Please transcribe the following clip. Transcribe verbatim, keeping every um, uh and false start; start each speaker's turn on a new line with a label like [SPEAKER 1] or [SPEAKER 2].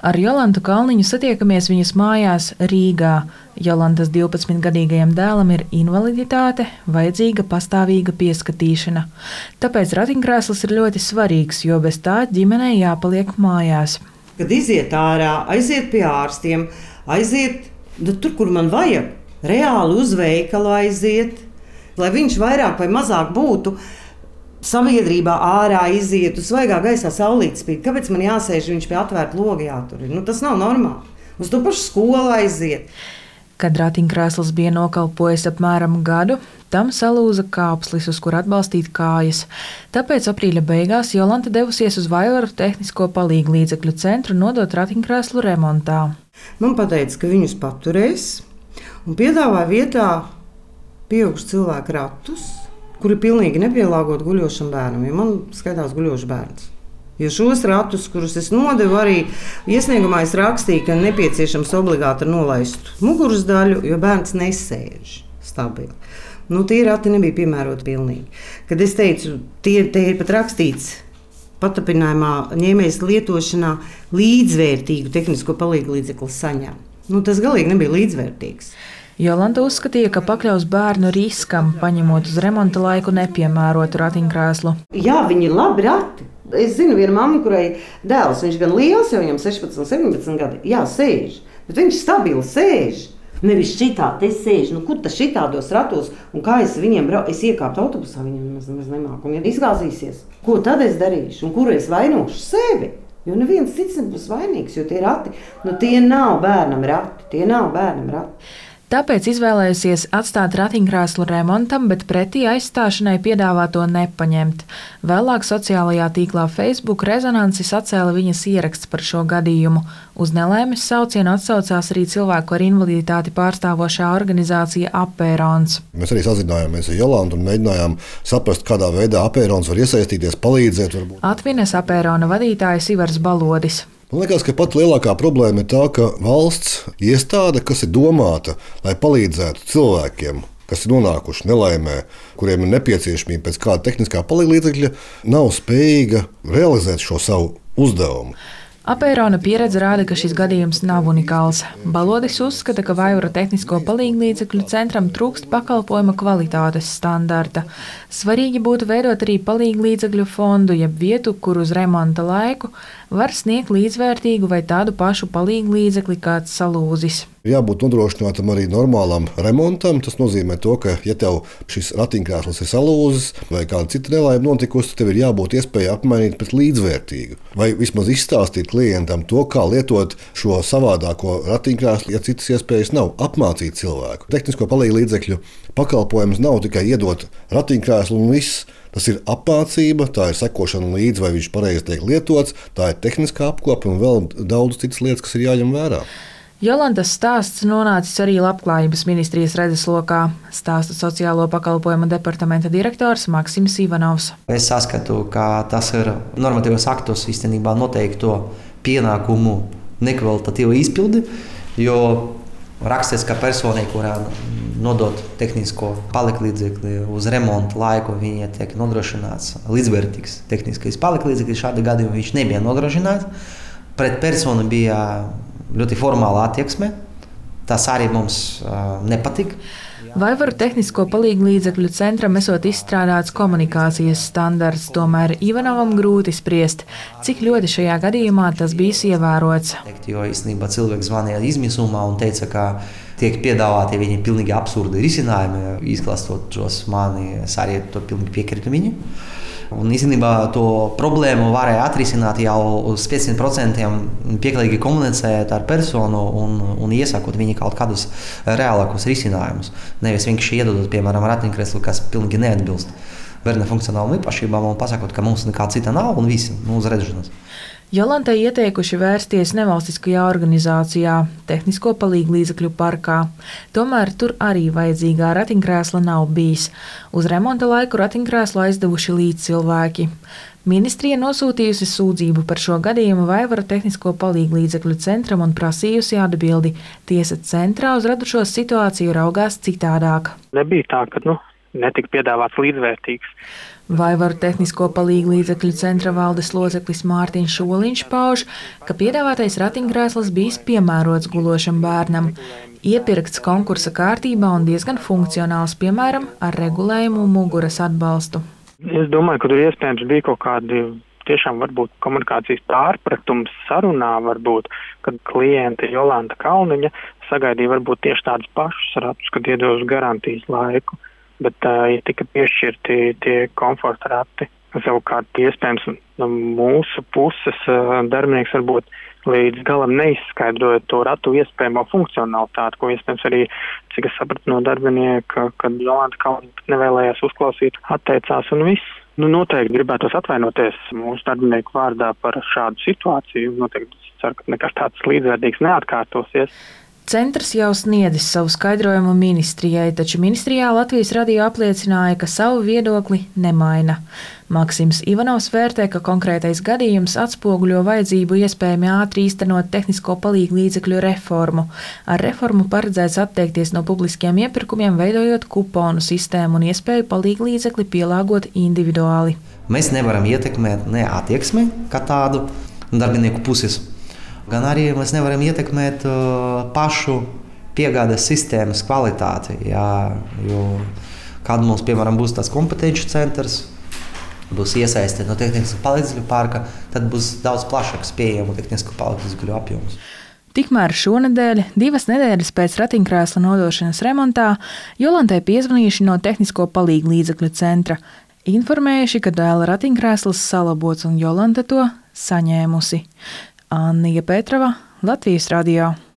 [SPEAKER 1] Ar Jolantu Kalniņu satiekamies viņas mājās Rīgā. Jolantas divpadsmitgadīgajam dēlam ir invaliditāte, vajadzīga pastāvīga pieskatīšana. Tāpēc ratiņkrēsls ir ļoti svarīgs, jo bez tā ģimenei jāpaliek mājās.
[SPEAKER 2] Kad iziet ārā, aiziet pie ārstiem, aiziet tur, kur man vajag, reāli uz veikalu aiziet, lai viņš vairāk vai mazāk būtu sabiedrībā ārā, iziet uz svaigā gaisā, saulīt spīd. Kāpēc man jāsēž viņš pie atvērta loga jātur? Nu, tas nav normāli. Uz to pašu skolu aiziet.
[SPEAKER 1] Kad ratiņkrēsls bija nokalpojis apmēram gadu, tam salūza kāpslis, uz kur atbalstīt kājas. Tāpēc aprīļa beigās Jolanta devusies uz Vaivaru tehnisko palīglīdzekļu centru nodot ratiņkrēslu remontā.
[SPEAKER 2] Man pateica, ka viņus paturēs un piedāvāja vietā pieaugušu cilvēku ratus, kuri pilnīgi nepielāgot guļošam bērnam, jo man skaitās guļošs bērns. Jo šos ratus, kurus es nodevu, arī iesniegumā es rakstīju, ka nepieciešams obligāti nolaist muguras daļu, jo bērns nesēž stabili. Nu, tie rati nebija piemēroti pilnīgi. Kad es teicu, tie, tie ir pat rakstīts patapinājumā ņēmējas lietošanā līdzvērtīgu tehnisko palīglīdzekli saņem. Nu, tas galīgi nebija līdzvērtīgs.
[SPEAKER 1] Jolanta uzskatīja, ka pakļaus bērnu riskam, paņemot uz remonta laiku nepiemērotu ratiņkrēslu.
[SPEAKER 2] Jā, viņi ir labi rati. Es zinu vienu mammu, kurai dēls, viņš gan liels, jau viņam sešpadsmit, septiņpadsmit gadi, jā, sēž, bet viņš stabili sēž. Nevis šitā te sēž, nu kur tas šitādos ratos, un kā es viņiem braucu, es iekāptu autobusā, viņiem nemaz nemāku, un ja izgāzīsies, ko tad es darīšu, un kuru es vainošu? Sevi. Jo neviens cits nebūs vainīgs, jo tie rati, nu tie nav bērnam rati, tie nav bērnam rati.
[SPEAKER 1] Tāpēc izvēlējusies atstāt ratiņkrēslu remontam, bet pretī aizstāšanai piedāvā to nepaņemt. Vēlāk sociālajā tīklā Facebook rezonanci sacēla viņas ieraksts par šo gadījumu. Uz nelaimes saucienu atsaucās arī cilvēku ar invaliditāti pārstāvošā organizācija Apērons.
[SPEAKER 3] Mēs arī sazinājāmies ar Jolantu un mēģinājām saprast, kādā veidā Apērons var iesaistīties, palīdzēt. Varbūt.
[SPEAKER 1] Atvines Apērona vadītājs Ivars Balodis.
[SPEAKER 3] Man liekas, ka pat lielākā problēma ir tā, ka valsts iestāde, kas ir domāta, lai palīdzētu cilvēkiem, kas ir nonākuši nelaimē, kuriem ir nepieciešamība pēc kāda tehniskā palīglīdzekļa, nav spējīga realizēt šo savu uzdevumu.
[SPEAKER 1] Apērona pieredze rāda, ka šis gadījums nav unikāls. Balodis uzskata, ka Vaivara tehnisko palīglīdzekļu centram trūkst pakalpojuma kvalitātes standarta. Svarīgi būtu veidot arī palīglīdzekļu fondu, jeb vietu, kur uz remonta laiku var sniegt līdzvērtīgu vai tādu pašu palīglīdzekli kāds salūzis.
[SPEAKER 3] Jābūt nodrošinātam arī normālam remontam. Tas nozīmē to, ka, ja tev šis ratiņkrēsls ir salūzis vai kāda cita nelaime notikusi, tev ir jābūt iespēja apmainīt pret līdzvērtīgu. Vai vismaz izstāstīt klientam to, kā lietot šo savādāko ratiņkrēslu, ja citas iespējas nav, apmācīt cilvēku. Tehnisko palīglīdzekļu pakalpojums nav tikai iedot ratiņkrēslu un viss. Tas ir apmācība, tā ir sekošana līdzi, vai viņš pareizi tiek lietots, tā ir tehniskā apkope un vēl daudz citas lietas, kas ir jāņem vērā.
[SPEAKER 1] Jolantas stāsts nonācis arī Labklājības ministrijas redzeslokā, stāsta sociālo pakalpojumu departamenta direktors Maksims Ivanovs.
[SPEAKER 4] Es saskatu, ka tas ir normatīvos aktos īstenībā noteikto pienākumu nekvalitatīvu izpildi, jo rakstīts, ka personai, kurā nodot tehnisko palīglīdzekli uz remontu laiku, viņa tiek nodrošināts līdzvērtīgs tehniskais palīglīdzeklis. Šādi gadījumi viņš nebija nodrošināts. Pret personu bija ļoti formāla attieksme. Tas arī mums uh, nepatika.
[SPEAKER 1] Vaivaru tehnisko palīglīdzekļu centram esot izstrādāts komunikācijas standarts, tomēr Ivanovam grūti spriest, cik ļoti šajā gadījumā tas bijis ievērots.
[SPEAKER 4] Jo īstenībā cilvēks zvanīja izmisumā un teica, ka tiek piedāvāti viņi pilnīgi absurdi risinājumi. Izklāstot šos mani, es arī to pilnīgi piekrītu viņu. Un īstenībā to problēmu varēja atrisināt jau uz piecdesmit procentiem pieklājīgi komunicējot ar personu un, un iesakot viņu kaut kādus reālākus risinājumus. Nevis vienkārši iedodot, piemēram, ratiņkrēslu, kas pilnīgi neatbilst bērna funkcionālām īpašībām un pasakot, ka mums nekā cita nav un visi nu, uz redzešanas.
[SPEAKER 1] Jolantai ieteikuši vērsties nevalstiskajā organizācijā Tehnisko palīglīdzekļu parkā. Tomēr tur arī vajadzīgā ratiņkrēsla nav bijis. Uz remonta laiku ratiņkrēslu aizdevuši līdzcilvēki. Ministrija nosūtījusi sūdzību par šo gadījumu Vaivara tehnisko palīglīdzekļu centram un prasījusi atbildi. Tiesa centrā uz radušo situāciju raugās citādāk.
[SPEAKER 5] Nebija tā, ka nu, netika piedāvāts līdzvērtīgs.
[SPEAKER 1] Vaivaru tehnisko palīglīdzekļu centra valdes loceklis Mārtiņš Šoliņš pauž, ka piedāvātais ratiņkrēsls bijis piemērots gulošam bērnam, iepirkts konkursa kārtībā un diezgan funkcionāls, piemēram, ar regulējumu muguras atbalstu.
[SPEAKER 5] Es domāju, ka tur iespējams bija kaut kādi tiešām varbūt komunikācijas pārpratums sarunā, varbūt, kad kliente Jolanta Kalniņa sagaidīja varbūt tieši tādus pašus ratus, kad iedos garantijas laiku, bet uh, ja tika piešķirti tie komforta rati. Savukārt, iespējams, no mūsu puses uh, darbinieks varbūt līdz galam neizskaidroja to ratu iespējamo funkcionalitāti, ko iespējams arī, cik es sapratu no darbinieka, kad Jolanta Kalniņa nevēlējās uzklausīt, atteicās un viss. Nu, noteikti gribētos atvainoties mūsu darbinieku vārdā par šādu situāciju. Noteikti ceru, ka nekas tāds līdzvērtīgs neatkārtosies.
[SPEAKER 1] Centrs jau sniedzis savu skaidrojumu ministrijai, taču ministrijā Latvijas radio apliecināja, ka savu viedokli nemaina. Maksims Ivanovs vērtē, ka konkrētais gadījums atspoguļo vajadzību iespējami ātri īstenot tehnisko palīglīdzekļu reformu. Ar reformu paredzēts atteikties no publiskiem iepirkumiem, veidojot kuponu sistēmu un iespēju palīglīdzekli pielāgot individuāli.
[SPEAKER 4] Mēs nevaram ietekmēt ne attieksmi kā tādu darbinieku puses, gan arī mēs nevaram ietekmēt uh, pašu piegādes sistēmas kvalitāti. Jā, jo kad mums, piemēram, būs tāds kompetenču centrs, būs iesaistīta no tehniskā palīdzekļu parka, tad būs daudz plašāks pieejamu tehnisko palīdzekļu apjoms.
[SPEAKER 1] Tikmēr šonedēļ, divas nedēļas pēc ratiņkrēsla nodošanas remontā, Jolantai piezvanījuši no tehnisko palīglīdzekļu centra, informējuši, ka dēla ratiņkrēsls salabots un Jolanta to saņēmusi. Annija Petrava, Latvijas radio.